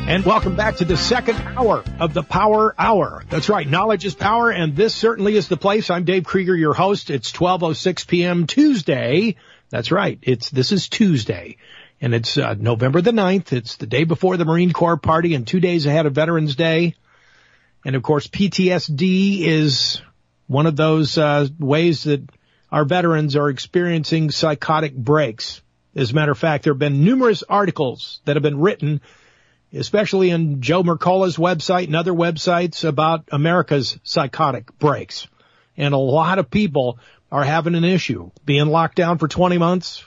And welcome back to the second hour of the Power Hour. That's right. Knowledge is power, and this certainly is the place. I'm Dave Krieger, your host. It's 12:06 p.m. Tuesday. That's right. This is Tuesday, and it's November the 9th. It's the day before the Marine Corps party and 2 days ahead of Veterans Day. And, of course, PTSD is one of those ways that our veterans are experiencing psychotic breaks. As a matter of fact, there have been numerous articles that have been written, especially in Joe Mercola's website and other websites, about America's psychotic breaks. And a lot of people are having an issue, being locked down for 20 months,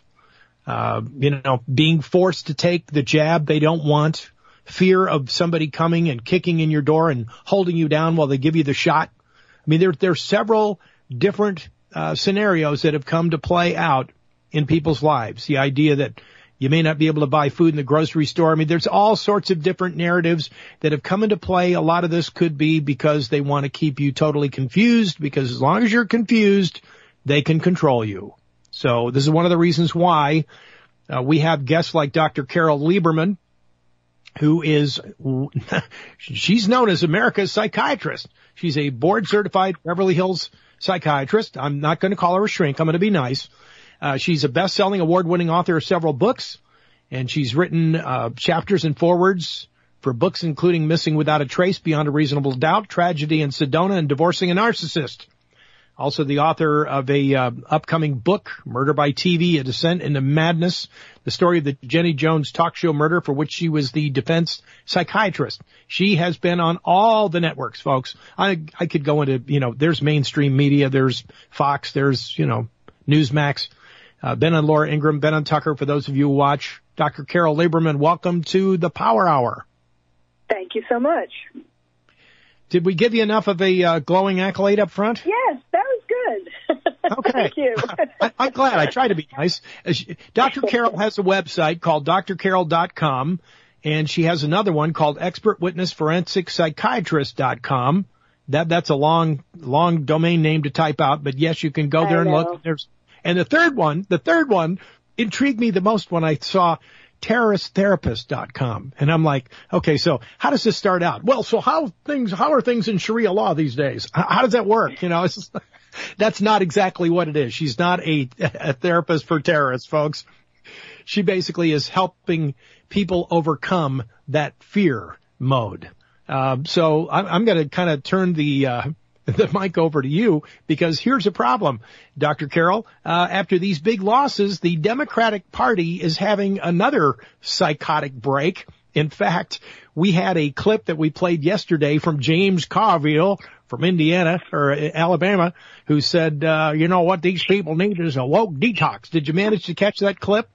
being forced to take the jab they don't want, fear of somebody coming and kicking in your door and holding you down while they give you the shot. I mean, there's several different scenarios that have come to play out in people's lives. The idea that you may not be able to buy food in the grocery store. I mean, there's all sorts of different narratives that have come into play. A lot of this could be because they want to keep you totally confused, because as long as you're confused, they can control you. So this is one of the reasons why we have guests like Dr. Carol Lieberman, who is, she's known as America's psychiatrist. She's a board-certified Beverly Hills psychiatrist. I'm not going to call her a shrink. I'm going to be nice. She's a best-selling, award-winning author of several books, and she's written chapters and forewords for books including Missing Without a Trace, Beyond a Reasonable Doubt, Tragedy in Sedona, and Divorcing a Narcissist. Also the author of a upcoming book, Murder by TV, A Descent into Madness, the story of the Jenny Jones talk show murder, for which she was the defense psychiatrist. She has been on all the networks, folks. I could go into, there's mainstream media, there's Fox, there's, Newsmax. Ben and Laura Ingraham, Ben and Tucker, for those of you who watch. Dr. Carol Lieberman, welcome to the Power Hour. Thank you so much. Did we give you enough of a glowing accolade up front? Yes, that was good. Okay. Thank you. I'm glad. I try to be nice. Dr. Carol has a website called drcarol.com, and she has another one called expertwitnessforensic.psychiatrist.com. That's a long domain name to type out, but yes, you can go there and look. And the third one intrigued me the most when I saw terroristtherapist.com. And I'm like, okay, so how does this start out? Well, so how are things in Sharia law these days? How does that work? That's not exactly what it is. She's not a therapist for terrorists, folks. She basically is helping people overcome that fear mode. So I'm going to kind of turn the mic over to you, because here's a problem, Dr. Carol. After these big losses, the Democratic Party is having another psychotic break. In fact, we had a clip that we played yesterday from James Carville from Indiana or Alabama, who said, what these people need is a woke detox. Did you manage to catch that clip?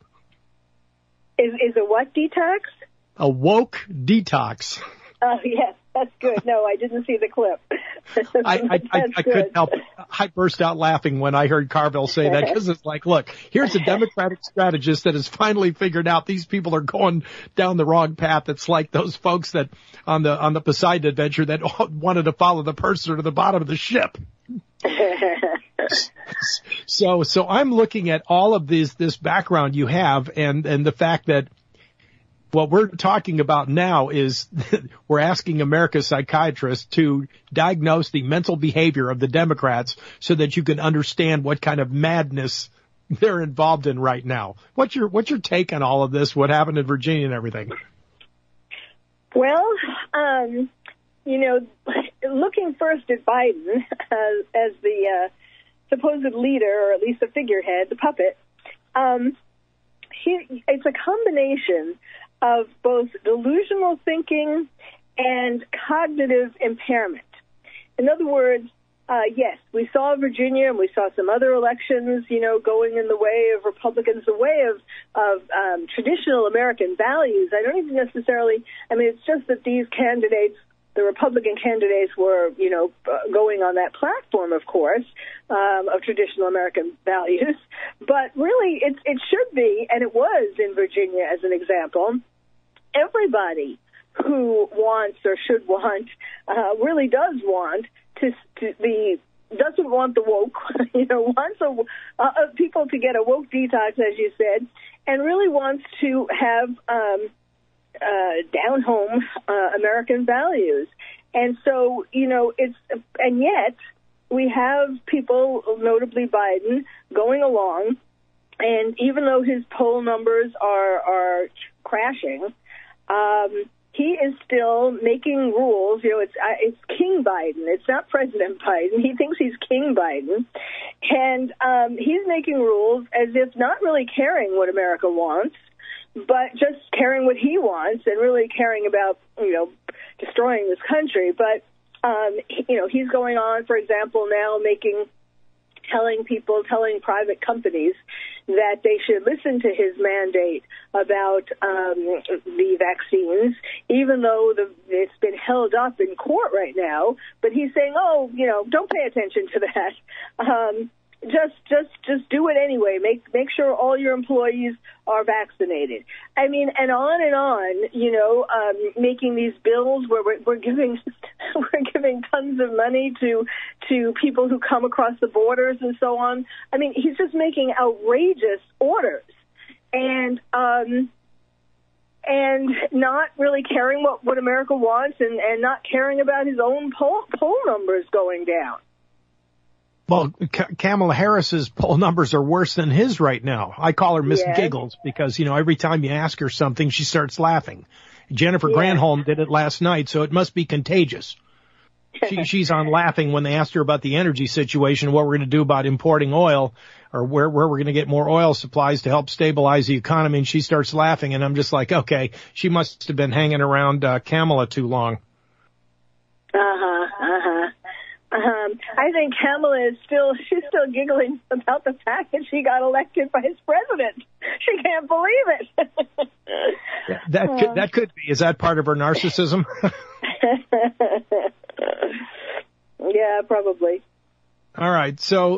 Is a what detox? A woke detox. Oh, yes, that's good. No, I didn't see the clip. I couldn't help it. I burst out laughing when I heard Carville say that, because it's like, look, here's a Democratic strategist that has finally figured out these people are going down the wrong path. It's like those folks that on the Poseidon Adventure that wanted to follow the purser to the bottom of the ship. So I'm looking at all of this background you have, and the fact that what we're talking about now is we're asking America's psychiatrists to diagnose the mental behavior of the Democrats so that you can understand what kind of madness they're involved in right now. What's your take on all of this? What happened in Virginia and everything? Well, looking first at Biden as the supposed leader, or at least the figurehead, the puppet, it's a combination of both delusional thinking and cognitive impairment. In other words, yes, we saw Virginia and we saw some other elections, going in the way of Republicans, the way of traditional American values. I don't even necessarily, it's just that these candidates, the Republican candidates, were, going on that platform, of course, of traditional American values. But really, it should be, and it was in Virginia as an example, everybody who wants or should want, really does want to be, doesn't want the woke, wants people to get a woke detox, as you said, and really wants to have down home American values. And so, and yet we have people, notably Biden, going along, and even though his poll numbers are crashing, he is still making rules. It's King Biden. It's not President Biden. He thinks he's King Biden. And he's making rules as if not really caring what America wants, but just caring what he wants and really caring about, destroying this country. But, he's going on, for example, now telling private companies that they should listen to his mandate about the vaccines, even though it's been held up in court right now. But he's saying, don't pay attention to that. Just do it anyway. Make sure all your employees are vaccinated. I mean, and on, making these bills where we're giving tons of money to people who come across the borders and so on. I mean, he's just making outrageous orders and not really caring what America wants and not caring about his own poll numbers going down. Well, Kamala Harris's poll numbers are worse than his right now. I call her Miss Giggles because, every time you ask her something, she starts laughing. Jennifer Granholm did it last night, so it must be contagious. She's on laughing when they asked her about the energy situation, what we're going to do about importing oil or where we're going to get more oil supplies to help stabilize the economy. And she starts laughing, and I'm just like, okay, she must have been hanging around Kamala too long. I think Kamala she's still giggling about the fact that she got elected vice president. She can't believe it. That could be. Is that part of her narcissism? Yeah, probably. All right. So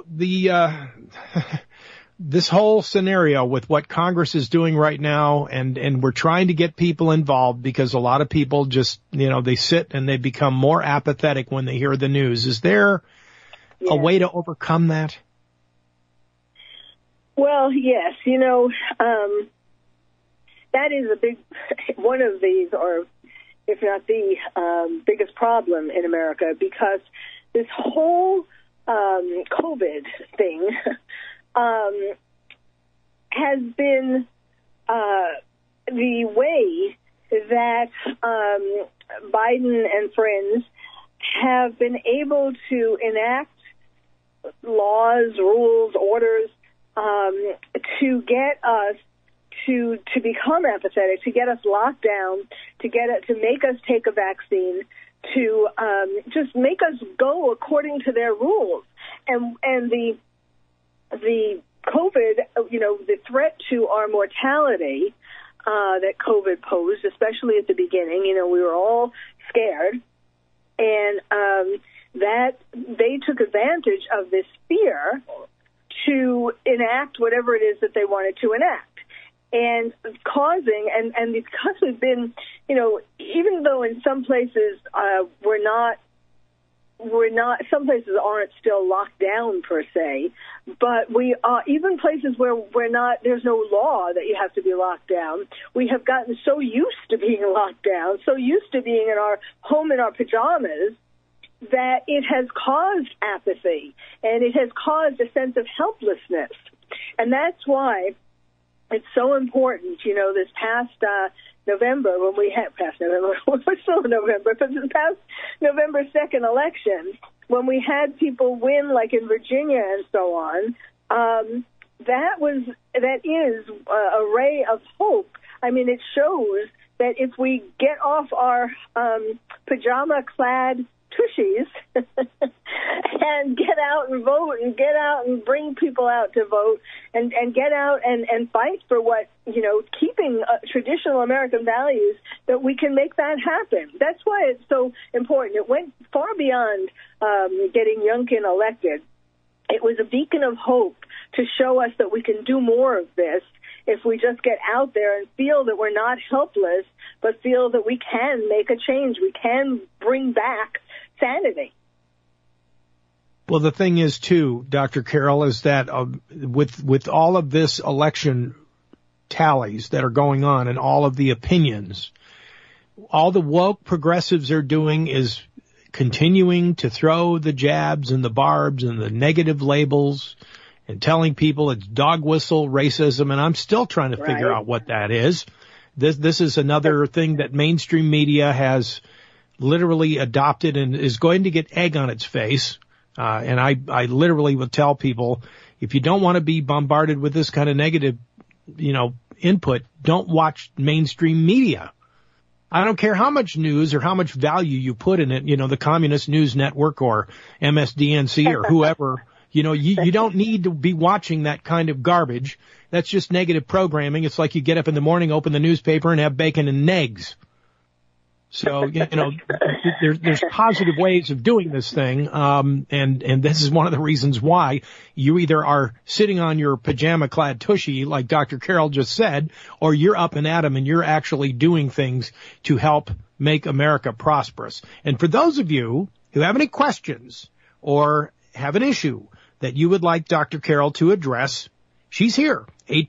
this whole scenario with what Congress is doing right now, and we're trying to get people involved because a lot of people just, they sit and they become more apathetic when they hear the news. Is there a way to overcome that? Well, yes. That is a big one of these, or if not the biggest problem in America, because this whole COVID thing has been the way that Biden and friends have been able to enact laws, rules, orders to get us to become apathetic, to get us locked down, to make us take a vaccine, to just make us go according to their rules. And the COVID, the threat to our mortality that COVID posed, especially at the beginning, we were all scared, and that they took advantage of this fear to enact whatever it is that they wanted to enact. And causing, and because we've been, even though in some places we're not, some places aren't still locked down per se, but we are, even places where we're not, there's no law that you have to be locked down. We have gotten so used to being locked down, so used to being in our home in our pajamas, that it has caused apathy and it has caused a sense of helplessness. And that's why it's so important, this past November, when we had we're still in November, but this past November 2nd election, when we had people win, like in Virginia and so on, that is a ray of hope. I mean, it shows that if we get off our pajama-clad tushies and get out and vote and get out and bring people out to vote and get out and fight for what, keeping traditional American values, that we can make that happen. That's why it's so important. It went far beyond getting Youngkin elected. It was a beacon of hope to show us that we can do more of this if we just get out there and feel that we're not helpless, but feel that we can make a change. We can bring back sanity. Well, the thing is, too, Dr. Carroll, is that with all of this election tallies that are going on and all of the opinions, all the woke progressives are doing is continuing to throw the jabs and the barbs and the negative labels and telling people it's dog whistle racism, and I'm still trying to figure out what that is. This is another thing that mainstream media has literally adopted and is going to get egg on its face. And I literally will tell people, if you don't want to be bombarded with this kind of negative, input, don't watch mainstream media. I don't care how much news or how much value you put in it, the Communist News Network or MSDNC or whoever, you don't need to be watching that kind of garbage. That's just negative programming. It's like you get up in the morning, open the newspaper, and have bacon and eggs. So, there's positive ways of doing this thing. And this is one of the reasons why you either are sitting on your pajama clad tushy, like Dr. Carol just said, or you're up and at 'em and you're actually doing things to help make America prosperous. And for those of you who have any questions or have an issue that you would like Dr. Carol to address, she's here,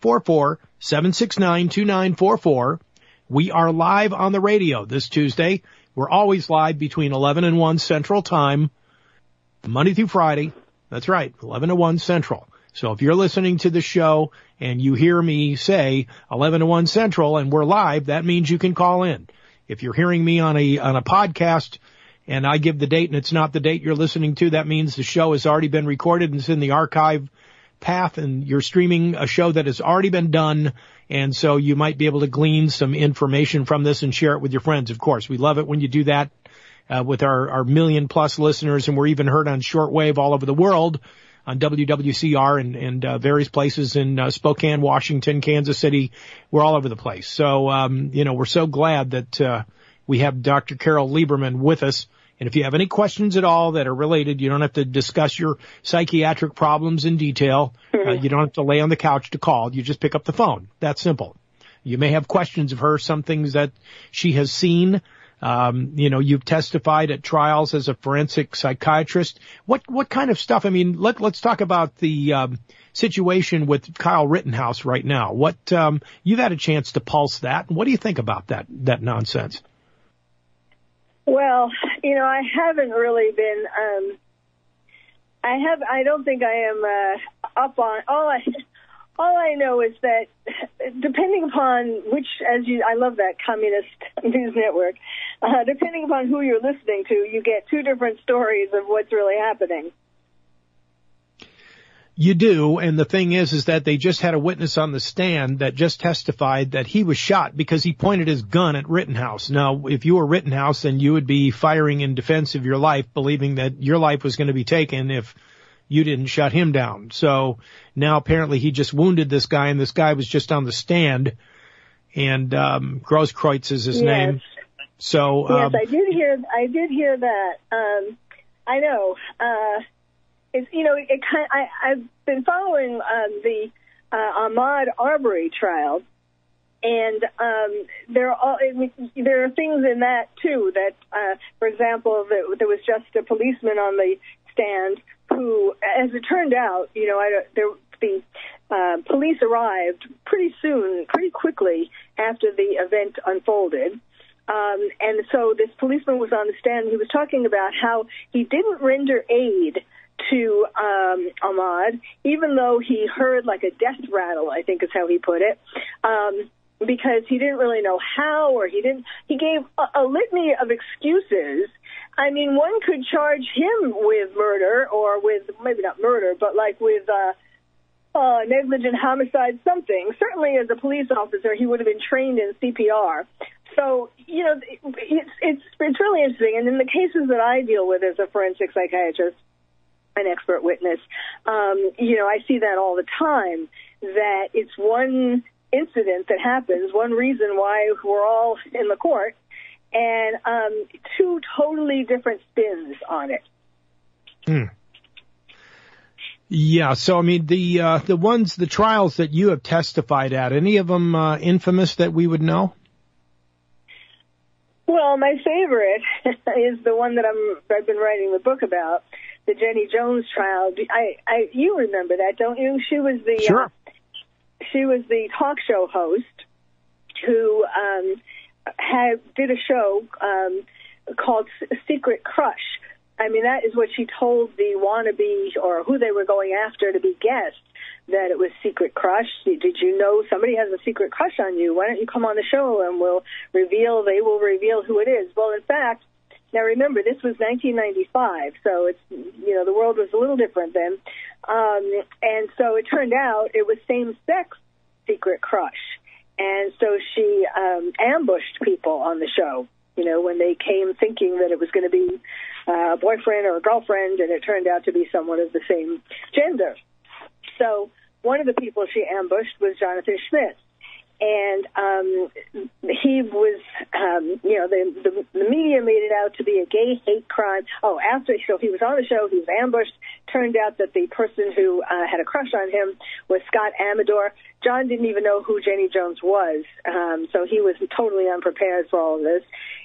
844-769-2944. We are live on the radio this Tuesday. We're always live between 11 and 1 Central Time, Monday through Friday. That's right, 11 to 1 Central. So if you're listening to the show and you hear me say 11 to 1 Central and we're live, that means you can call in. If you're hearing me on a podcast and I give the date and it's not the date you're listening to, that means the show has already been recorded and it's in the archive path and you're streaming a show that has already been done. And so you might be able to glean some information from this and share it with your friends. Of course, we love it when you do that with our million plus listeners, and we're even heard on shortwave all over the world on WWCR and various places in Spokane, Washington, Kansas City. We're all over the place. So, we're so glad that we have Dr. Carol Lieberman with us. And if you have any questions at all that are related, you don't have to discuss your psychiatric problems in detail. You don't have to lay on the couch to call. You just pick up the phone. That's simple. You may have questions of her, some things that she has seen. You've testified at trials as a forensic psychiatrist. What kind of stuff? I mean, let's talk about the situation with Kyle Rittenhouse right now. You've had a chance to pulse that. What do you think about that nonsense? Well, I haven't really been, I don't think I am, up on, all I know is that depending upon I love that Communist News Network, depending upon who you're listening to, you get two different stories of what's really happening. You do, and the thing is that they just had a witness on the stand that just testified that he was shot because he pointed his gun at Rittenhouse. Now, if you were Rittenhouse, then you would be firing in defense of your life, believing that your life was going to be taken if you didn't shut him down. So now apparently he just wounded this guy, and this guy was just on the stand, and Grosskreutz is his name. So yes, I did hear that. I know. I've been following the Ahmaud Arbery trial, and there are things in that too. That, for example, there was just a policeman on the stand who, as it turned out, the police arrived pretty quickly after the event unfolded. And so this policeman was on the stand, and he was talking about how he didn't render aid to Ahmaud, even though he heard like a death rattle, I think is how he put it, because he didn't really know how, or he gave a litany of excuses. I mean, one could charge him with murder, or with, maybe not murder, but like with negligent homicide, something. Certainly as a police officer, he would have been trained in CPR. So, it's really interesting. And in the cases that I deal with as a forensic psychiatrist, an expert witness, I see that all the time, that it's one incident that happens, one reason why we're all in the court, and two totally different spins on it. Yeah, so I mean, the trials that you have testified at, any of them infamous that we would know? Well, my favorite is the one that I've been writing the book about, the Jenny Jones trial. You remember that, don't you? She was the sure. She was the talk show host who did a show called Secret Crush. I mean, that is what she told the wannabe or who they were going after to be guests, that it was Secret Crush. Did you know somebody has a secret crush on you? Why don't you come on the show and they will reveal who it is. Well, in fact, now remember, this was 1995, so it's, the world was a little different then. And so it turned out it was same-sex Secret Crush. And so she ambushed people on the show, when they came thinking that it was going to be a boyfriend or a girlfriend, and it turned out to be someone of the same gender. So one of the people she ambushed was Jonathan Schmitz. And he was, the media made it out to be a gay hate crime. So he was on the show, he was ambushed. Turned out that the person who had a crush on him was Scott Amador. John didn't even know who Jenny Jones was, so he was totally unprepared for all of this.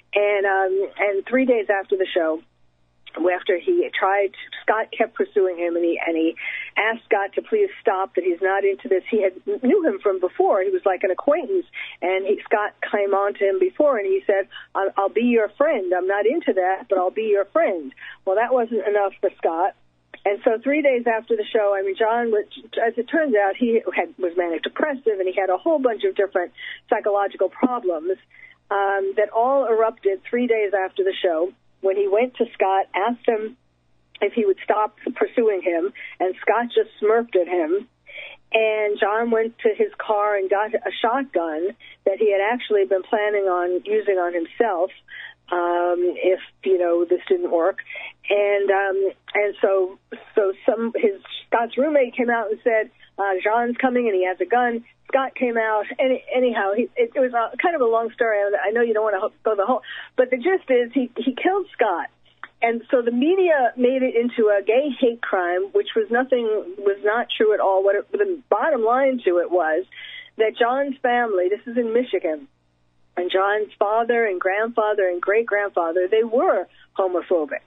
And 3 days after the show, after he tried, Scott kept pursuing him, and he asked Scott to please stop, that he's not into this. He knew him from before. He was like an acquaintance, and Scott came on to him before, and he said, I'll be your friend. I'm not into that, but I'll be your friend. Well, that wasn't enough for Scott. And so 3 days after the show, John, as it turns out, was manic depressive, and he had a whole bunch of different psychological problems that all erupted 3 days after the show, when he went to Scott, asked him if he would stop pursuing him, and Scott just smirked at him. And John went to his car and got a shotgun that he had actually been planning on using on himself if this didn't work. And so Scott's roommate came out and said, John's coming and he has a gun. Scott came out, and anyhow, it was kind of a long story. I know you don't want to go the whole, but the gist is he killed Scott. And so the media made it into a gay hate crime, which was not true at all. The bottom line to it was that John's family, this is in Michigan, and John's father and grandfather and great-grandfather, they were homophobic,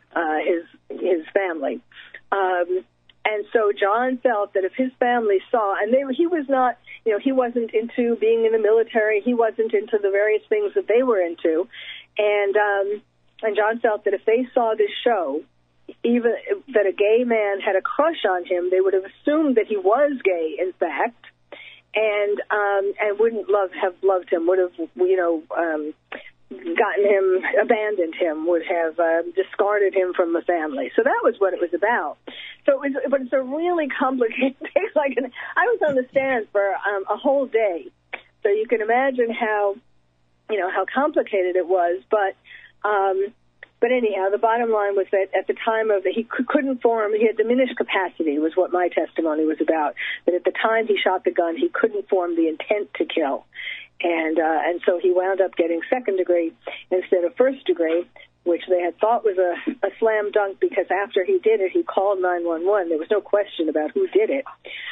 his family. And so John felt that if his family saw, and he was not, he wasn't into being in the military, he wasn't into the various things that they were into, and John felt that if they saw this show, even that a gay man had a crush on him, they would have assumed that he was gay, in fact, and wouldn't have loved him, would have, gotten him, abandoned him, would have discarded him from the family. So that was what it was about. But it's a really complicated thing. I was on the stand for a whole day, so you can imagine how complicated it was. But anyhow, the bottom line was that at the time he couldn't form. He had diminished capacity, was what my testimony was about. That at the time he shot the gun, he couldn't form the intent to kill. And so he wound up getting second degree instead of first degree, which they had thought was a slam dunk, because after he did it, he called 911. There was no question about who did it.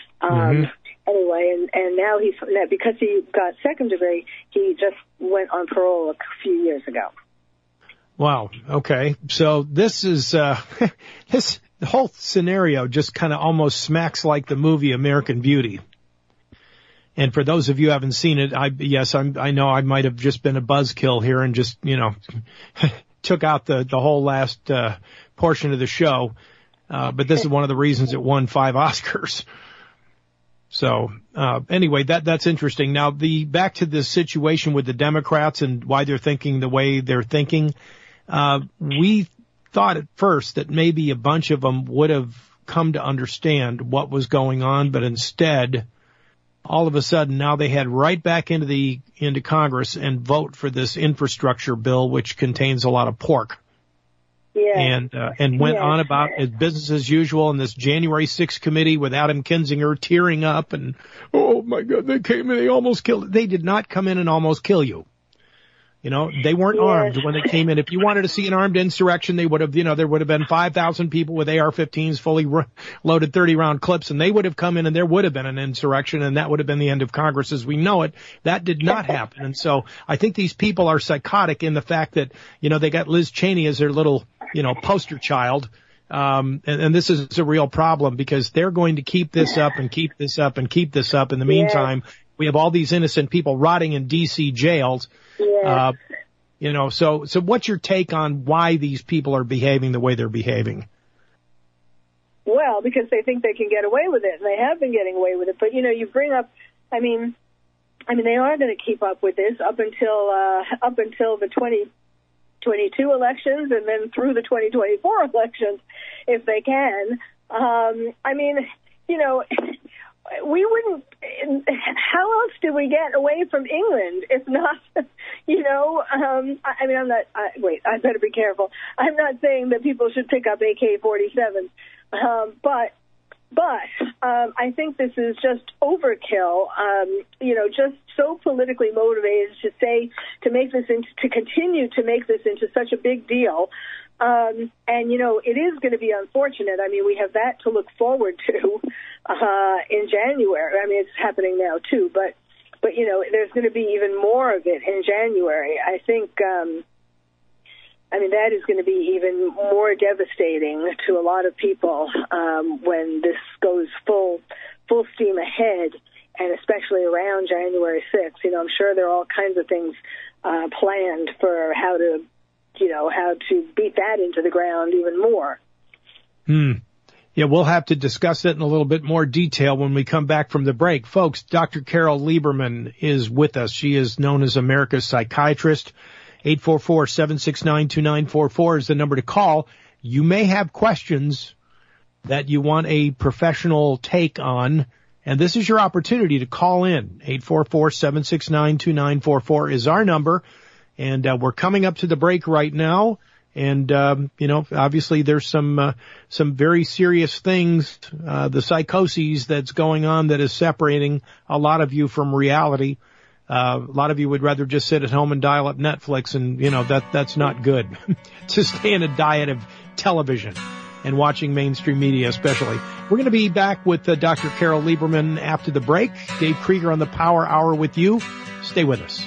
Anyway, and now because he got second degree, he just went on parole a few years ago. Wow. Okay. So this is the whole scenario just kind of almost smacks like the movie American Beauty. And for those of you who haven't seen it, I know I might have just been a buzzkill here and just, took out the whole last portion of the show. But this is one of the reasons it won 5 Oscars. So anyway, that's interesting. Now, back to the situation with the Democrats and why they're thinking the way they're thinking. We thought at first that maybe a bunch of them would have come to understand what was going on, but instead, all of a sudden, now they head right back into Congress and vote for this infrastructure bill, which contains a lot of pork. Yeah. And went on about as business as usual in this January 6th committee with Adam Kinzinger tearing up and, oh my God, they came in, they almost killed. They did not come in and almost kill you. They weren't armed when they came in. If you wanted to see an armed insurrection, they would have, there would have been 5,000 people with AR-15s, fully loaded 30-round clips, and they would have come in and there would have been an insurrection, and that would have been the end of Congress as we know it. That did not happen. And so I think these people are psychotic in the fact that, they got Liz Cheney as their little, poster child. And this is a real problem because they're going to keep this up and keep this up and keep this up. In the meantime, we have all these innocent people rotting in D.C. jails. Yeah. Yeah. So what's your take on why these people are behaving the way they're behaving? Well, because they think they can get away with it, and they have been getting away with it. But, you bring up, I mean, they are going to keep up with this up until the 2022 elections and then through the 2024 elections, if they can. We wouldn't, how else do we get away from England if not, I better be careful. I'm not saying that people should pick up AK-47s, but I think this is just overkill, just so politically motivated to continue to make this into such a big deal. It is going to be unfortunate. I mean, we have that to look forward to in January. I mean, it's happening now too, but there's going to be even more of it in January. I think, that is going to be even more devastating to a lot of people when this goes full steam ahead, and especially around January 6th. I'm sure there are all kinds of things planned for how to beat that into the ground even more. Yeah, we'll have to discuss it in a little bit more detail when we come back from the break. Folks, Dr. Carol Lieberman is with us. She is known as America's Psychiatrist. 844-769-2944 is the number to call. You may have questions that you want a professional take on, and this is your opportunity to call in. 844-769-2944 is our number. And we're coming up to the break right now, and obviously there's some very serious things, the psychoses that's going on that is separating a lot of you from reality. A lot of you would rather just sit at home and dial up Netflix, and that's not good. To stay in a diet of television and watching mainstream media, especially. We're going to be back with Dr. Carol Lieberman after the break. Dave Krieger on the Power Hour with you. Stay with us.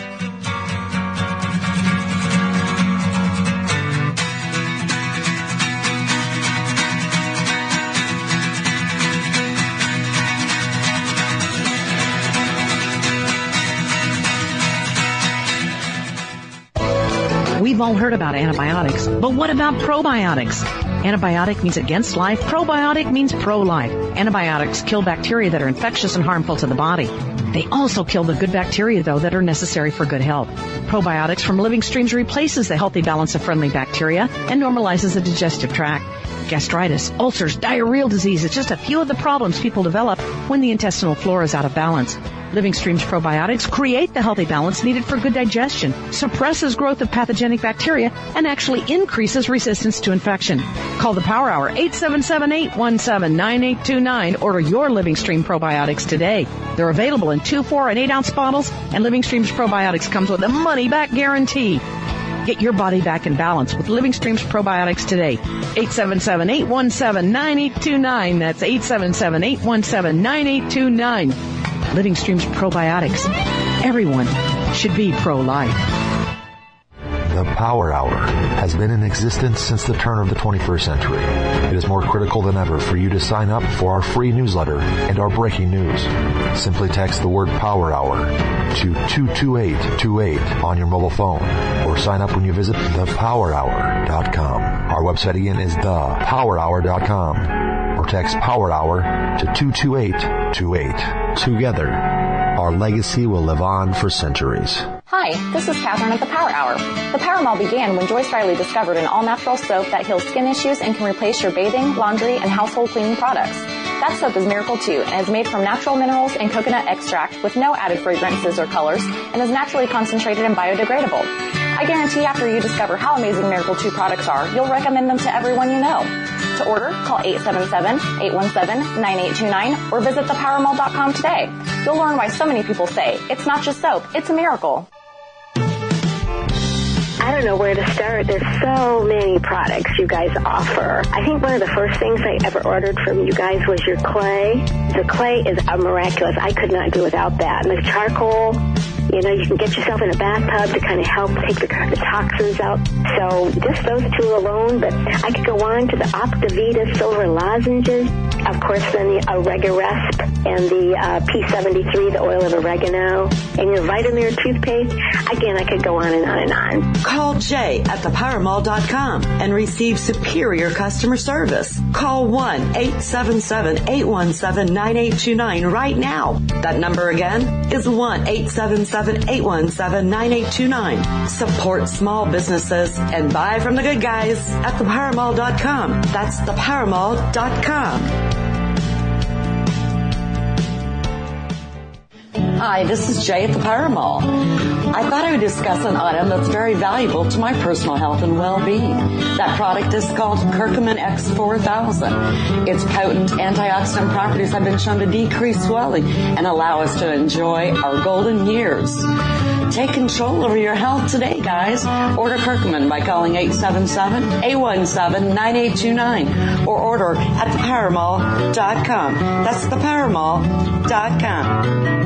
We've all heard about antibiotics, but what about probiotics? Antibiotic means against life. Probiotic means pro-life. Antibiotics kill bacteria that are infectious and harmful to the body. They also kill the good bacteria, though, that are necessary for good health. Probiotics from Living Streams replaces the healthy balance of friendly bacteria and normalizes the digestive tract. Gastritis, ulcers, diarrheal disease is just a few of the problems people develop when the intestinal flora is out of balance. Living Streams probiotics create the healthy balance needed for good digestion, suppresses growth of pathogenic bacteria, and actually increases resistance to infection. Call the Power Hour, 877-817-9829. Order your Living Stream probiotics today. They're available in 2, 4, and 8-ounce bottles, and Living Streams probiotics comes with a money-back guarantee. Get your body back in balance with Living Streams probiotics today. 877-817-9829. That's 877-817-9829. Living Streams probiotics. Everyone should be pro-life. The Power Hour has been in existence since the turn of the 21st century. It is more critical than ever for you to sign up for our free newsletter and our breaking news. Simply text the word Power Hour to 22828 on your mobile phone, or sign up when you visit thepowerhour.com. Our website again is thepowerhour.com, or text Power Hour to 22828. Together, our legacy will live on for centuries. Hi, this is Catherine at the Power Hour. The Power Mall began when Joyce Riley discovered an all-natural soap that heals skin issues and can replace your bathing, laundry, and household cleaning products. That soap is Miracle 2 and is made from natural minerals and coconut extract with no added fragrances or colors and is naturally concentrated and biodegradable. I guarantee after you discover how amazing Miracle 2 products are, you'll recommend them to everyone you know. To order, call 877-817-9829 or visit thepowermall.com today. You'll learn why so many people say, it's not just soap, it's a miracle. I don't know where to start. There's so many products you guys offer. I think one of the first things I ever ordered from you guys was your clay. The clay is miraculous. I could not do without that. And the charcoal, You know, you can get yourself in a bathtub to kind of help take the toxins out. So just those two alone, but I could go on to the Optivita Silver Lozenges. Of course, then the Oregaresp and the P73, the oil of oregano, and your Vitamir toothpaste. Again, I could go on and on and on. Call Jay at thepowermall.com and receive superior customer service. Call 1-877-817-9829 right now. That number again is 1-877-817-9829. Support small businesses and buy from the good guys at thepowermall.com. That's thepowermall.com. Hi, this is Jay at the Power Mall. I thought I would discuss an item that's very valuable to my personal health and well-being. That product is called Curcumin X4000. Its potent antioxidant properties have been shown to decrease swelling and allow us to enjoy our golden years. Take control over your health today, guys. Order Curcumin by calling 877-817-9829 or order at thepowermall.com. That's thepowermall.com.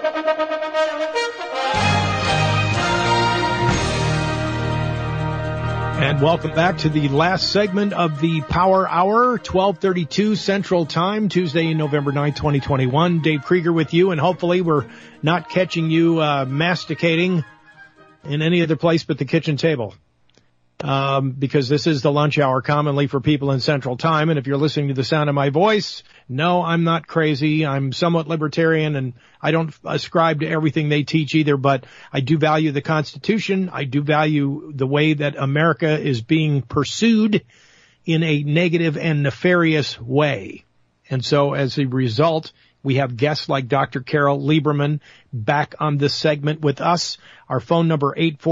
And welcome back to the last segment of the Power Hour, 12:32 Central Time, Tuesday, November 9th, 2021. Dave Krieger with you, and hopefully we're not catching you masticating in any other place but the kitchen table. Because this is the lunch hour commonly for people in Central Time. And if you're listening to the sound of my voice, no, I'm not crazy. I'm somewhat libertarian, and I don't ascribe to everything they teach either, but I do value the Constitution. I do value the way that America is being pursued in a negative and nefarious way. And so as a result, we have guests like Dr. Carol Lieberman back on this segment with us. Our phone number,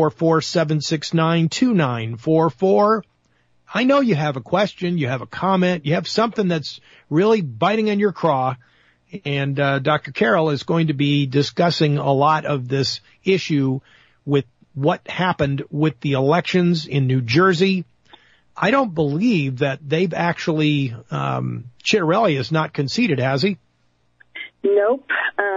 844-769-2944. I know you have a question, you have a comment, you have something that's really biting on your craw. And Dr. Carol is going to be discussing a lot of this issue with what happened with the elections in New Jersey. I don't believe that they've actually, Chitterelli has not conceded, has he? Nope.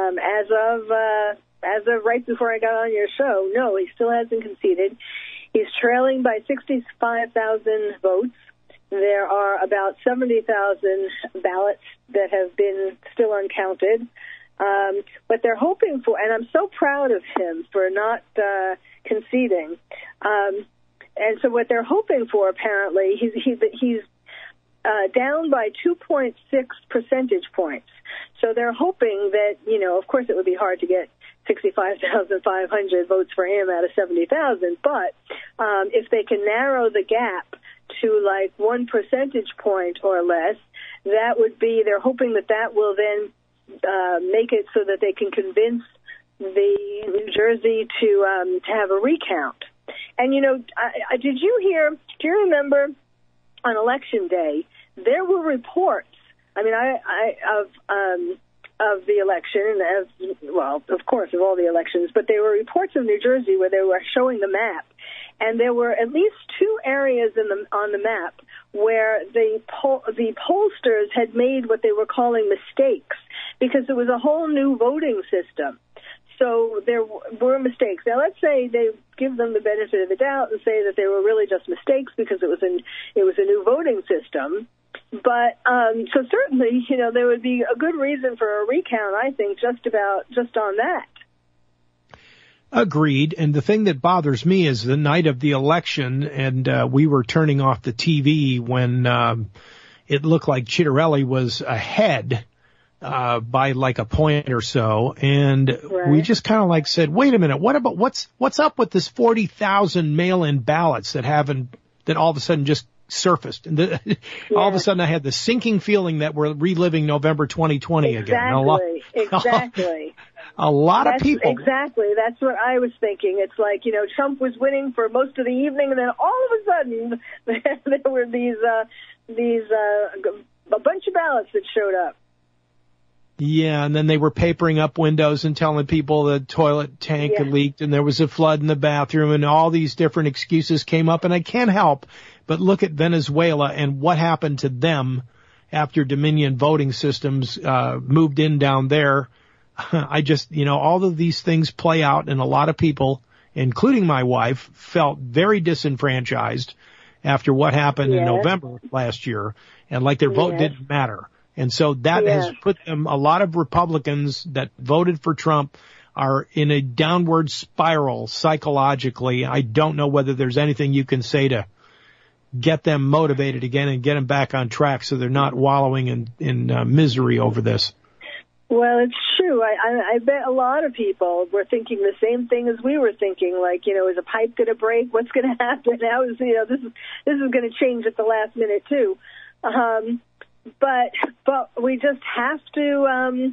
As of right before I got on your show, no, he still hasn't conceded. He's trailing by 65,000 votes. There are about 70,000 ballots that have been still uncounted. What they're hoping for, and I'm so proud of him for not conceding. And so what they're hoping for, apparently, he's down by 2.6 percentage points. So they're hoping that, of course it would be hard to get 65,500 votes for him out of 70,000, but if they can narrow the gap to like 1 percentage point or less, that would be, they're hoping that will then make it so that they can convince the New Jersey to have a recount. And, do you remember on Election Day, there were reports, of the election, of course, of all the elections, but there were reports of New Jersey where they were showing the map, and there were at least two areas on the map where the pollsters had made what they were calling mistakes, because it was a whole new voting system. So there were mistakes. Now, let's say they give them the benefit of the doubt and say that they were really just mistakes because it was a new voting system. But so certainly, there would be a good reason for a recount, I think, just on that. Agreed. And the thing that bothers me is the night of the election, and we were turning off the TV when it looked like Chitterelli was ahead by like a point or so, and right. We just kind of like said, wait a minute, what's up with this 40,000 mail-in ballots that all of a sudden just surfaced, and all of a sudden I had the sinking feeling that we're reliving November 2020 again. Exactly. A lot of people. Exactly. That's what I was thinking. It's like, Trump was winning for most of the evening, and then all of a sudden there were these a bunch of ballots that showed up. Yeah, and then they were papering up windows and telling people the toilet tank had leaked and there was a flood in the bathroom, and all these different excuses came up. And I can't help but look at Venezuela and what happened to them after Dominion voting systems moved in down there. I just, all of these things play out, and a lot of people, including my wife, felt very disenfranchised after what happened in November last year, and like their vote didn't matter. And so that has put them, a lot of Republicans that voted for Trump are in a downward spiral psychologically. I don't know whether there's anything you can say to get them motivated again and get them back on track so they're not wallowing in misery over this. Well, it's true. I bet a lot of people were thinking the same thing as we were thinking. Like, is a pipe going to break? What's going to happen? How is, this is going to change at the last minute too. But we just have to.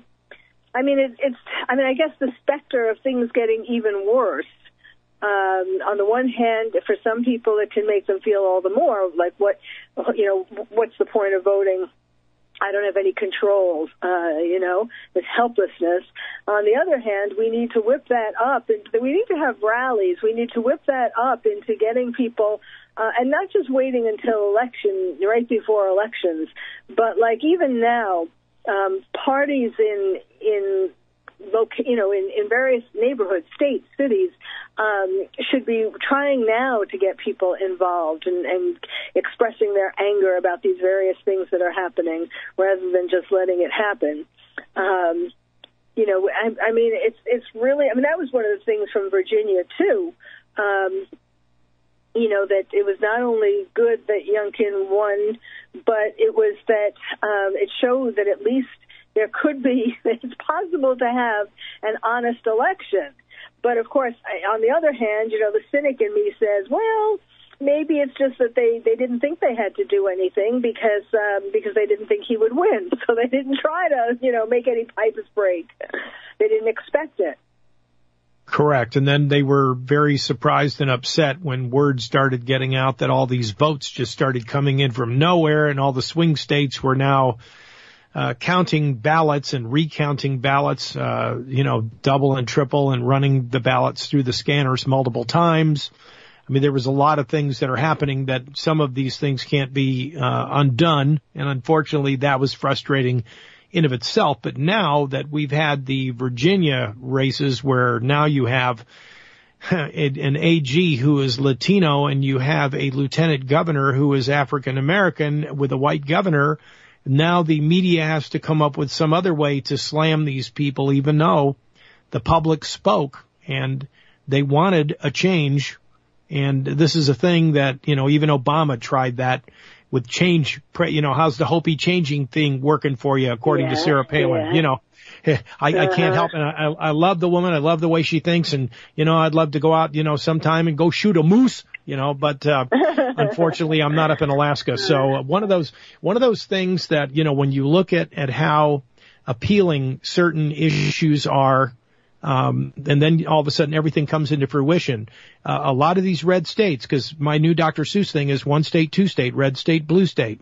I guess the specter of things getting even worse. On the one hand, for some people, it can make them feel all the more like what's the point of voting? I don't have any controls, this helplessness. On the other hand, we need to whip that up, and we need to have rallies. We need to whip that up into getting people, and not just waiting until right before elections, but like even now, parties in various neighborhoods, states, cities, should be trying now to get people involved and expressing their anger about these various things that are happening rather than just letting it happen. It's really, that was one of the things from Virginia too, that it was not only good that Youngkin won, but it was that it showed that at least there could be, it's possible to have an honest election. But, of course, on the other hand, the cynic in me says, well, maybe it's just that they didn't think they had to do anything because they didn't think he would win. So they didn't try to, make any pipes break. They didn't expect it. Correct. And then they were very surprised and upset when word started getting out that all these votes just started coming in from nowhere, and all the swing states were now counting ballots and recounting ballots, double and triple, and running the ballots through the scanners multiple times. There was a lot of things that are happening that some of these things can't be undone, and unfortunately that was frustrating in of itself. But now that we've had the Virginia races where now you have an AG who is Latino and you have a lieutenant governor who is African American with a white governor, now the media has to come up with some other way to slam these people, even though the public spoke and they wanted a change. And this is a thing that, even Obama tried that with change. How's the Hopi changing thing working for you, according to Sarah Palin? I can't help it. I love the woman. I love the way she thinks. And, I'd love to go out, sometime and go shoot a moose, but unfortunately I'm not up in Alaska. So one of those things that, when you look at how appealing certain issues are, and then all of a sudden everything comes into fruition. A lot of these red states, because my new Dr. Seuss thing is one state, two state, red state, blue state.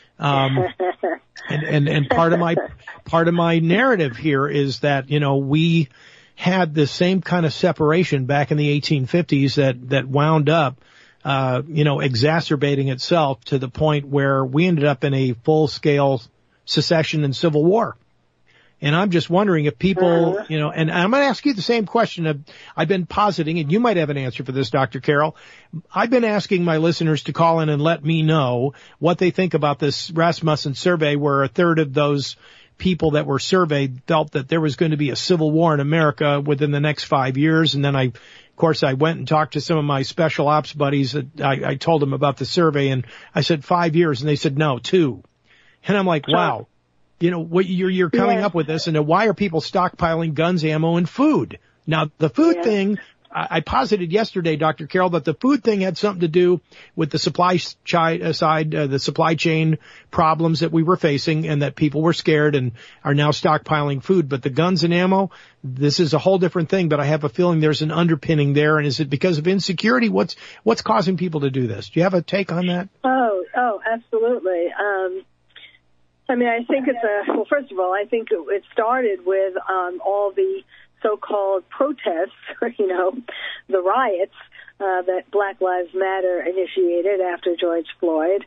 And part of my narrative here is that, we had the same kind of separation back in the 1850s that wound up, exacerbating itself to the point where we ended up in a full-scale secession and civil war. And I'm just wondering if people, and I'm going to ask you the same question I've been positing, and you might have an answer for this, Dr. Carroll. I've been asking my listeners to call in and let me know what they think about this Rasmussen survey, where a third of those people that were surveyed felt that there was going to be a civil war in America within the next 5 years. And then I went and talked to some of my special ops buddies. I told them about the survey, and I said 5 years, and they said, no, 2. And I'm like, wow. What you're coming up with this, and why are people stockpiling guns, ammo, and food? Now, the food thing, I posited yesterday, Dr. Carroll, that the food thing had something to do with the supply side, the supply chain problems that we were facing, and that people were scared and are now stockpiling food. But the guns and ammo, this is a whole different thing. But I have a feeling there's an underpinning there. And is it because of insecurity? What's causing people to do this? Do you have a take on that? Oh, absolutely. I think first of all, I think it started with all the so-called protests, the riots that Black Lives Matter initiated after George Floyd.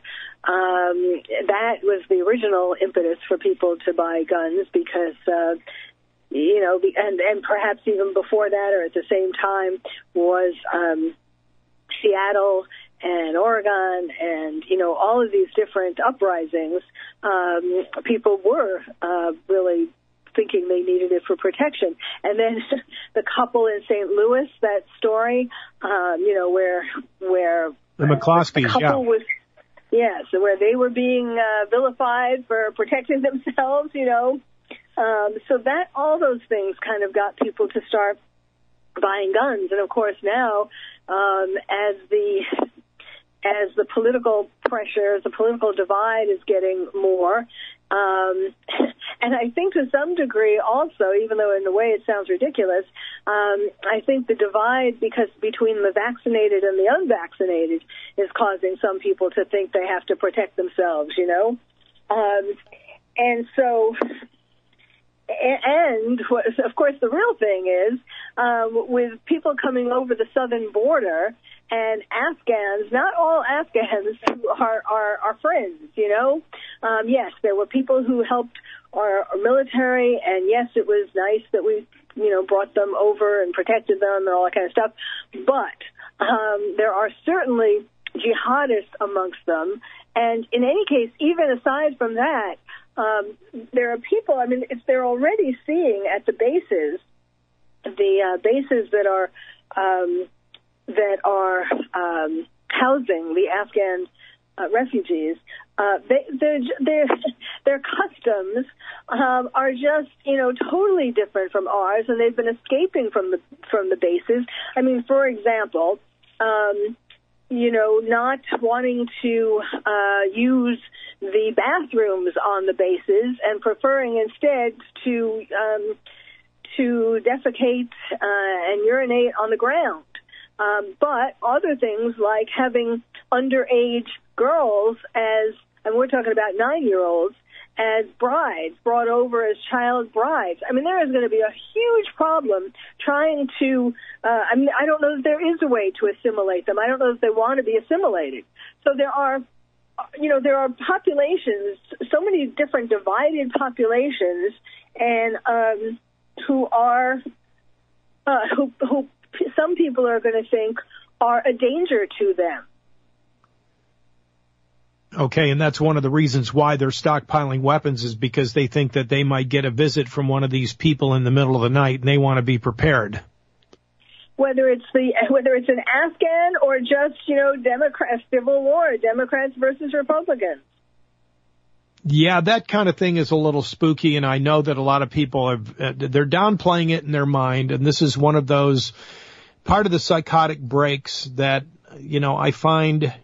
That was the original impetus for people to buy guns because, and perhaps even before that or at the same time was Seattle and Oregon and, all of these different uprisings. People were really thinking they needed it for protection. And then the couple in St. Louis, that story, where the McCloskeys, the couple was, where they were being vilified for protecting themselves, so that all those things kind of got people to start buying guns. And of course now, as the political pressure, the political divide is getting more, and I think to some degree also, even though in a way it sounds ridiculous, I think the divide between the vaccinated and the unvaccinated is causing some people to think they have to protect themselves, and so, and of course the real thing is, with people coming over the southern border, and Afghans, not all Afghans are friends, Yes, there were people who helped our military, and yes, it was nice that we, brought them over and protected them and all that kind of stuff. But there are certainly jihadists amongst them. And in any case, even aside from that, there are people, they're already seeing at the bases, that are housing the Afghan refugees. Their customs are just totally different from ours, and they've been escaping from the bases. For example, not wanting to use the bathrooms on the bases and preferring instead to defecate and urinate on the ground. But other things like having underage girls and we're talking about 9-year-olds, as brides, brought over as child brides. There is going to be a huge problem trying to, I don't know that there is a way to assimilate them. I don't know if they want to be assimilated. So there are populations, so many different divided populations, and who some people are going to think are a danger to them. Okay, and that's one of the reasons why they're stockpiling weapons, is because they think that they might get a visit from one of these people in the middle of the night, and they want to be prepared. Whether it's an Afghan or just civil war, Democrats versus Republicans. Yeah, that kind of thing is a little spooky, and I know that a lot of people they're downplaying it in their mind, and this is one of those part of the psychotic breaks that I find.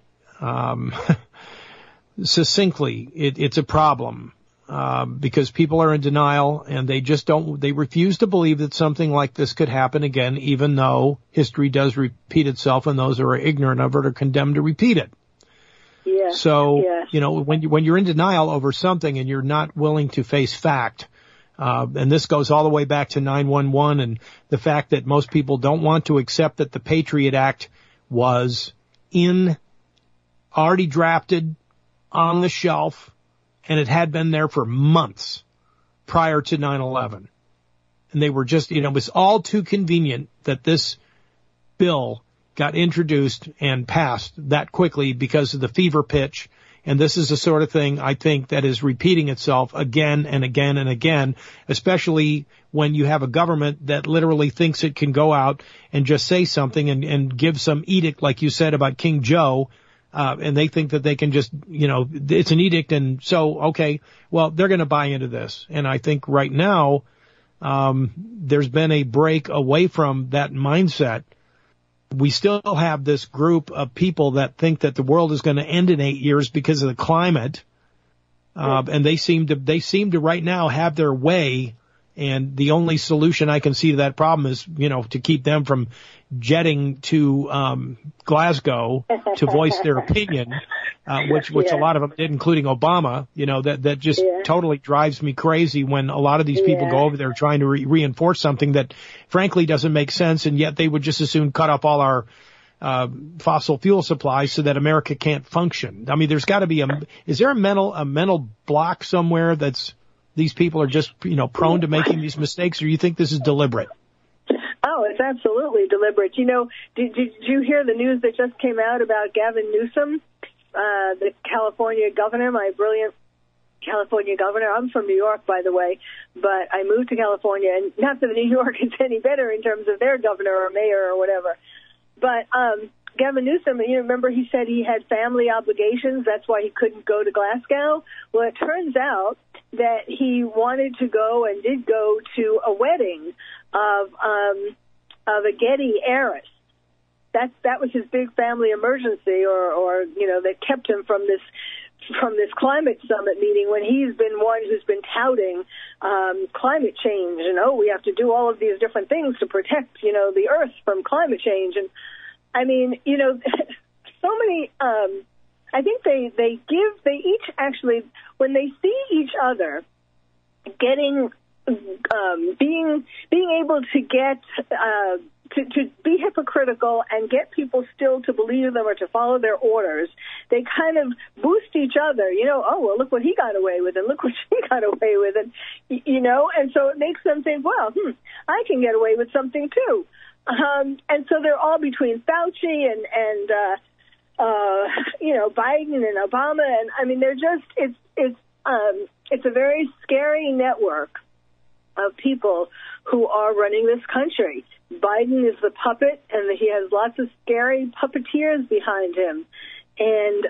Succinctly, it's a problem, because people are in denial and they refuse to believe that something like this could happen again, even though history does repeat itself and those who are ignorant of it are condemned to repeat it. Yeah. So, when you're in denial over something and you're not willing to face fact, and this goes all the way back to 9/11 and the fact that most people don't want to accept that the Patriot Act was already drafted, on the shelf, and it had been there for months prior to 9/11. And they were just, it was all too convenient that this bill got introduced and passed that quickly because of the fever pitch. And this is the sort of thing, I think, that is repeating itself again and again and again, especially when you have a government that literally thinks it can go out and just say something and give some edict, like you said about King Joe, and they think that they can just, it's an edict, and so, okay, well, they're going to buy into this. And I think right now, there's been a break away from that mindset. We still have this group of people that think that the world is going to end in 8 years because of the climate. And they seem to right now have their way. And the only solution I can see to that problem is, to keep them from jetting to Glasgow to voice their opinion, which a lot of them did, including Obama. That just totally drives me crazy when a lot of these people go over there trying to reinforce something that frankly doesn't make sense, and yet they would just as soon cut off all our fossil fuel supplies so that America can't function. There's got to be is there a mental block somewhere that's these people are just, prone to making these mistakes, or you think this is deliberate? Oh, it's absolutely deliberate. Did you hear the news that just came out about Gavin Newsom, the California governor, my brilliant California governor? I'm from New York, by the way, but I moved to California, and not that New York is any better in terms of their governor or mayor or whatever. But Gavin Newsom, remember he said he had family obligations. That's why he couldn't go to Glasgow. Well, it turns out that he wanted to go and did go to a wedding of a Getty heiress. That was his big family emergency, or that kept him from this climate summit meeting, when he's been one who's been touting climate change, and we have to do all of these different things to protect the earth from climate change. And I mean, so many I think they each actually, when they see each other getting being able to get to be hypocritical and get people still to believe them or to follow their orders, they kind of boost each other. Oh, well, look what he got away with, and look what she got away with, and and so it makes them think, well, I can get away with something too. And so they're all between Fauci and Biden and Obama, and I mean, they're just it's a very scary network of people who are running this country. Biden is the puppet, and he has lots of scary puppeteers behind him. And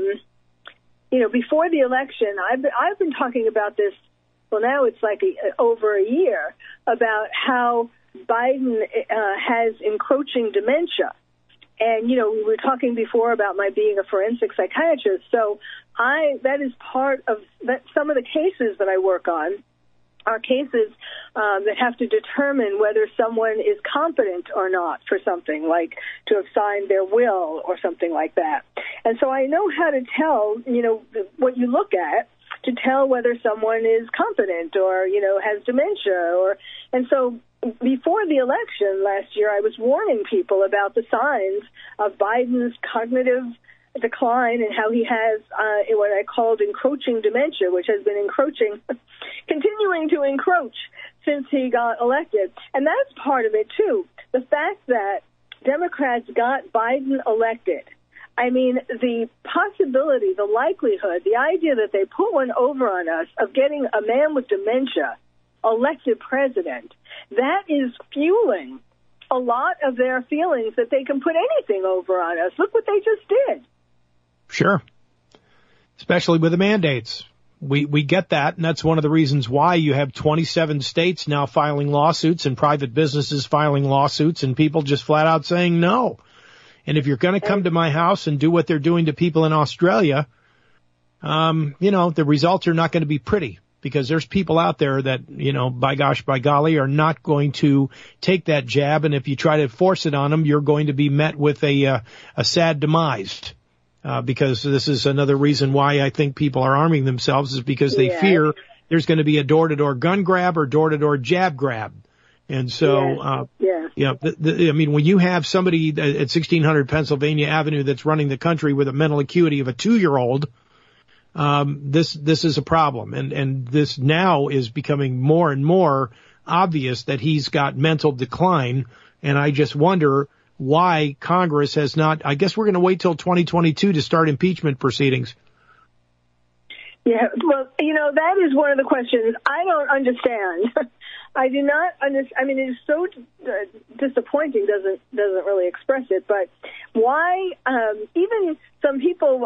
before the election, I've been talking about this. Well, now it's like over a year, about how Biden has encroaching dementia. And, we were talking before about my being a forensic psychiatrist. So that is part of that. Some of the cases that I work on are cases that have to determine whether someone is competent or not for something, like to have signed their will or something like that. And so I know how to tell, what you look at to tell whether someone is competent or, has dementia. And so before the election last year, I was warning people about the signs of Biden's cognitive decline and how he has what I called encroaching dementia, which has been continuing to encroach since he got elected. And that's part of it, too. The fact that Democrats got Biden elected, I mean, the possibility, the likelihood, the idea that they put one over on us of getting a man with dementia elected president, that is fueling a lot of their feelings that they can put anything over on us. Look what they just did. Sure. Especially with the mandates. We get that, and that's one of the reasons why you have 27 states now filing lawsuits and private businesses filing lawsuits and people just flat out saying no. And if you're going to come to my house and do what they're doing to people in Australia, the results are not going to be pretty, because there's people out there that, by gosh, by golly, are not going to take that jab. And if you try to force it on them, you're going to be met with a sad demise. Because this is another reason why I think people are arming themselves, is because they fear there's going to be a door-to-door gun grab or door-to-door jab grab. And so, when you have somebody at 1600 Pennsylvania Avenue that's running the country with a mental acuity of a 2-year-old, this is a problem. And this now is becoming more and more obvious that he's got mental decline. And I just wonder why Congress has not. I guess we're going to wait till 2022 to start impeachment proceedings. Yeah, well, that is one of the questions I don't understand. I do not understand. I mean, it is so disappointing. Doesn't really express it. But why? Even some people,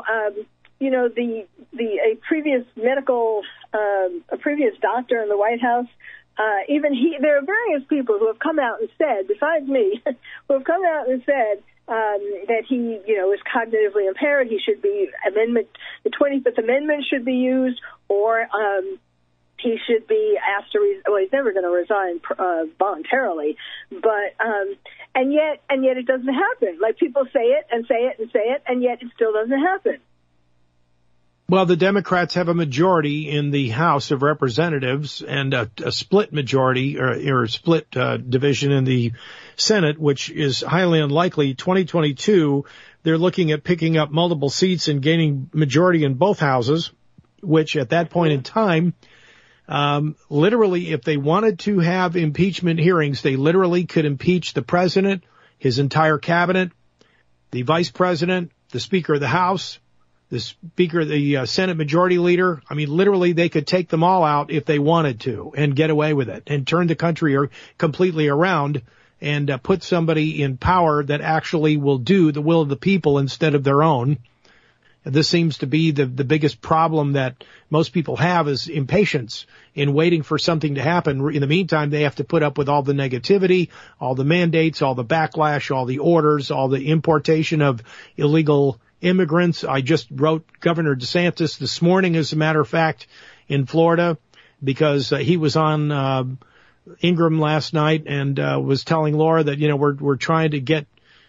a previous a previous doctor in the White House. There are various people who have come out and said, besides me, who have come out and said that he, is cognitively impaired. He should be the 25th Amendment should be used, or he should be asked to resign. Well, he's never going to resign voluntarily, but and yet it doesn't happen. Like, people say it and say it and say it, and yet it still doesn't happen. Well, the Democrats have a majority in the House of Representatives and a split majority or split division in the Senate, which is highly unlikely. 2022, they're looking at picking up multiple seats and gaining majority in both houses, which at that point in time, Literally, if they wanted to have impeachment hearings, they literally could impeach the president, his entire cabinet, the vice president, the Speaker of the House, the Speaker, the Senate Majority Leader. I mean, literally, they could take them all out if they wanted to and get away with it and turn the country completely around and put somebody in power that actually will do the will of the people instead of their own. This seems to be the biggest problem that most people have is impatience in waiting for something to happen. In the meantime, they have to put up with all the negativity, all the mandates, all the backlash, all the orders, all the importation of illegal immigrants. I just wrote Governor DeSantis this morning, as a matter of fact, in Florida, because he was on Ingram last night and was telling Laura that, we're trying to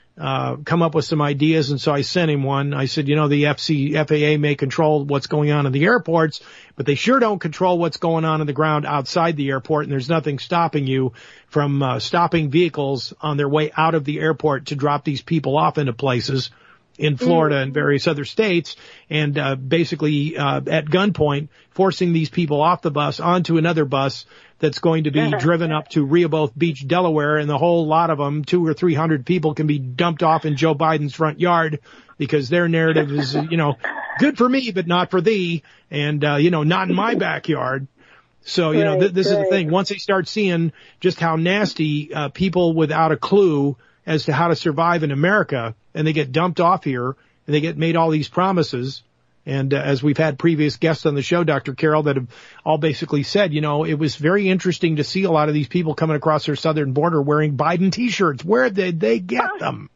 come up with some ideas. And so I sent him one. I said, the FAA may control what's going on in the airports, but they sure don't control what's going on the ground outside the airport. And there's nothing stopping you from stopping vehicles on their way out of the airport to drop these people off into places in Florida and various other states, and basically at gunpoint forcing these people off the bus onto another bus that's going to be driven up to Rehoboth Beach, Delaware, and the whole lot of them, 200 or 300 people, can be dumped off in Joe Biden's front yard because their narrative is, good for me, but not for thee, and, not in my backyard. So, this is the thing. Once they start seeing just how nasty people without a clue as to how to survive in America, and they get dumped off here, and they get made all these promises. And as we've had previous guests on the show, Dr. Carol, that have all basically said, it was very interesting to see a lot of these people coming across their southern border wearing Biden T-shirts. Where did they get them?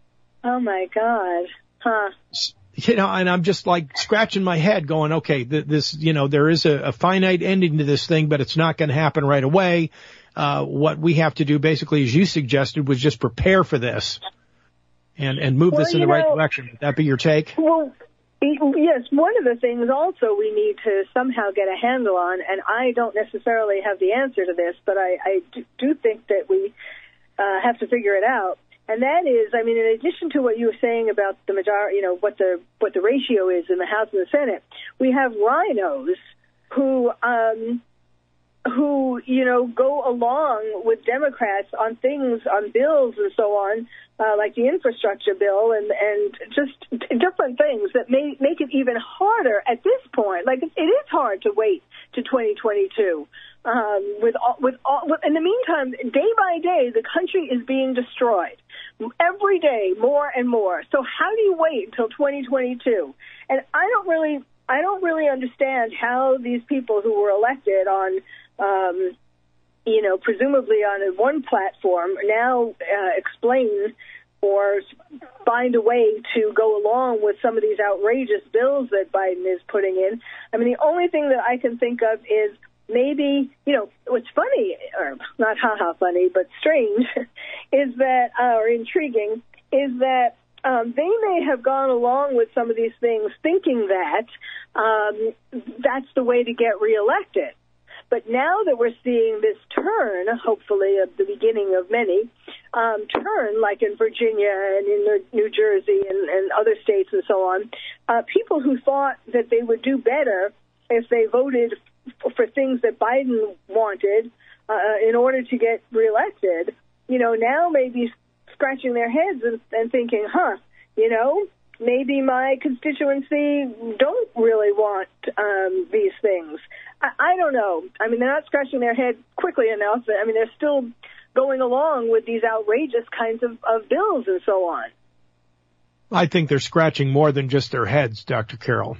Oh, my God. Huh. And I'm just like scratching my head going, okay, this, there is a finite ending to this thing, but it's not going to happen right away. What we have to do, basically, as you suggested, was just prepare for this and move this in the right direction. Would that be your take? Well, yes, one of the things also we need to somehow get a handle on, and I don't necessarily have the answer to this, but I do think that we have to figure it out. And that is, in addition to what you were saying about the majority, what the ratio is in the House and the Senate, we have rhinos who go along with Democrats on things, on bills and so on, like the infrastructure bill and just different things that make it even harder at this point. Like, it is hard to wait to 2022. In the meantime, day by day, the country is being destroyed. Every day, more and more. So how do you wait until 2022? And I don't really understand how these people who were elected on, presumably on one platform now explain or find a way to go along with some of these outrageous bills that Biden is putting in. The only thing that I can think of is maybe, what's funny, or not funny, but strange, is that, or intriguing, is that they may have gone along with some of these things thinking that that's the way to get reelected. But now that we're seeing this turn, hopefully at the beginning of many, turn, like in Virginia and in New Jersey and other states and so on, people who thought that they would do better if they voted for things that Biden wanted in order to get reelected, now maybe scratching their heads and thinking, maybe my constituency don't really want these things. I don't know. They're not scratching their head quickly enough. They're still going along with these outrageous kinds of bills and so on. I think they're scratching more than just their heads, Dr. Carol.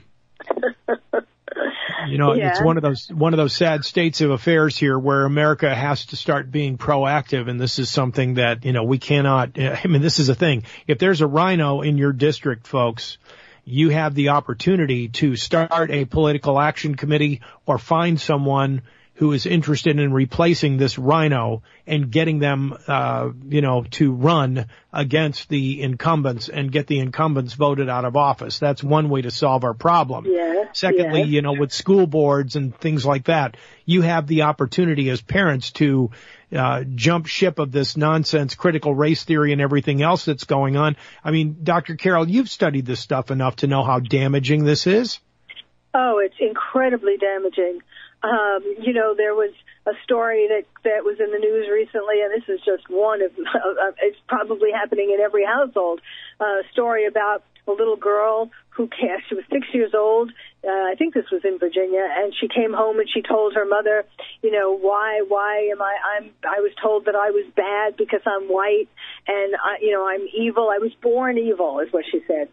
It's one of those sad states of affairs here where America has to start being proactive. And this is something that, we cannot, this is a thing. If there's a rhino in your district, folks, you have the opportunity to start a political action committee or find someone who is interested in replacing this rhino and getting them, to run against the incumbents and get the incumbents voted out of office. That's one way to solve our problem. Yeah, Secondly, with school boards and things like that, you have the opportunity as parents to jump ship of this nonsense critical race theory and everything else that's going on. Dr. Carol, you've studied this stuff enough to know how damaging this is. Oh, it's incredibly damaging. There was a story that was in the news recently, and this is just one of it's probably happening in every household. A story about a little girl she was 6 years old. I think this was in Virginia, and she came home and she told her mother, why am I was told that I was bad because I'm white, and I'm evil. I was born evil, is what she said.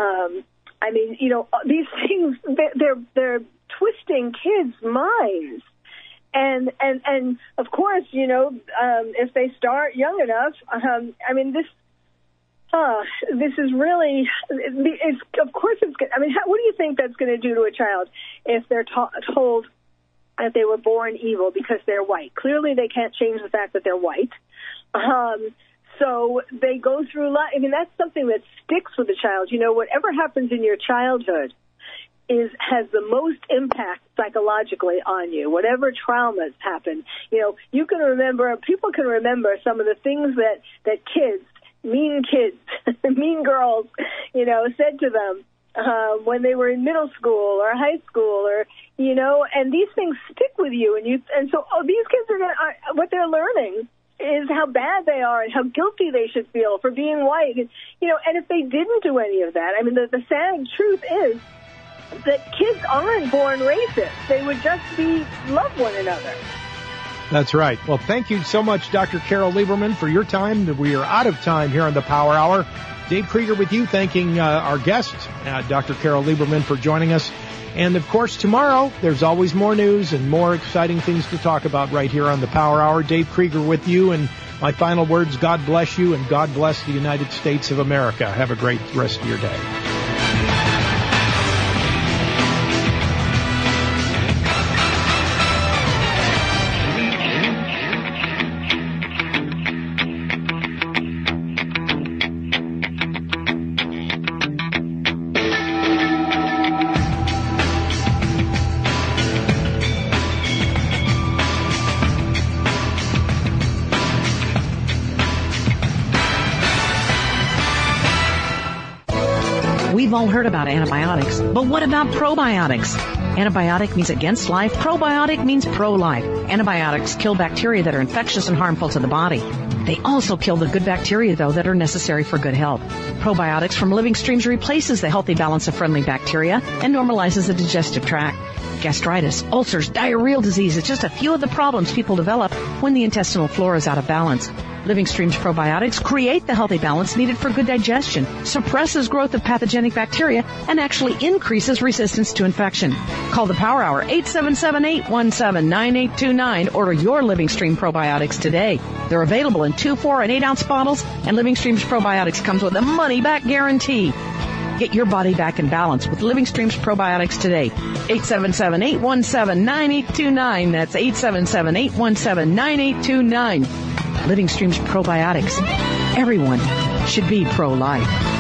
These things, they're twisting kids' minds. And of course, if they start young enough, this is really, what do you think that's going to do to a child if they're told that they were born evil because they're white? Clearly they can't change the fact that they're white. So they go through life. That's something that sticks with the child. Whatever happens in your childhood has the most impact psychologically on you. Whatever traumas happen, people can remember some of the things that kids, mean girls, said to them when they were in middle school or high school, and these things stick with you. And so these kids what they're learning is how bad they are and how guilty they should feel for being white. And if they didn't do any of that, the sad truth is that kids aren't born racist. They would just love one another. That's right. Well, thank you so much, Dr. Carol Lieberman, for your time. We are out of time here on the Power Hour. Dave Krieger with you, thanking our guest, Dr. Carol Lieberman, for joining us. And, of course, tomorrow, there's always more news and more exciting things to talk about right here on the Power Hour. Dave Krieger with you, and my final words, God bless you, and God bless the United States of America. Have a great rest of your day. We've all heard about antibiotics, but what about probiotics? Antibiotic means against life. Probiotic means pro-life. Antibiotics kill bacteria that are infectious and harmful to the body. They also kill the good bacteria, though, that are necessary for good health. Probiotics from Living Streams replaces the healthy balance of friendly bacteria and normalizes the digestive tract. Gastritis, ulcers, diarrheal disease is just a few of the problems people develop when the intestinal flora is out of balance. Living Streams probiotics create the healthy balance needed for good digestion, suppresses growth of pathogenic bacteria, and actually increases resistance to infection. Call the Power Hour, 877-817-9829. Order your Living Stream probiotics today. They're available in 2, 4, and 8-ounce bottles, and Living Streams probiotics comes with a money-back guarantee. Get your body back in balance with Living Streams probiotics today. 877-817-9829. That's 877-817-9829. Living Streams probiotics. Everyone should be pro-life.